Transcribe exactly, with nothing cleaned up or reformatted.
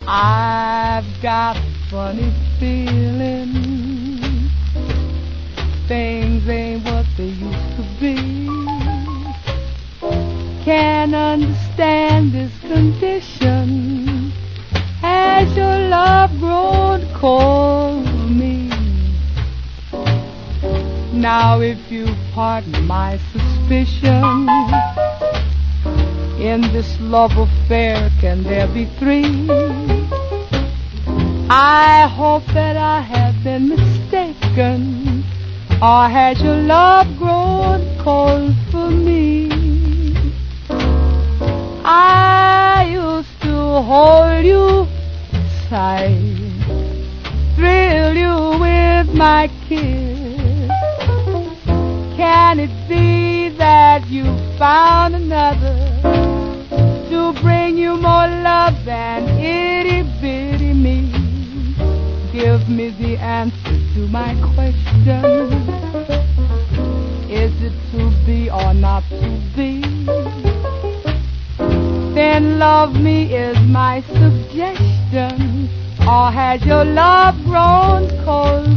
I've got a funny feeling things ain't what they used to be. Can't understand this condition. Has your love grown cold for me? Now if you pardon my suspicion, in this love affair can there be three? I hope that I have been mistaken, or has your love grown cold for me? I used to hold you tight, thrill you with my kiss. Can it be that you found another to bring you more love than itty-bitty me? Give me the answer to my question. Is it to be or not to be? Then love me is my suggestion, or has your love grown cold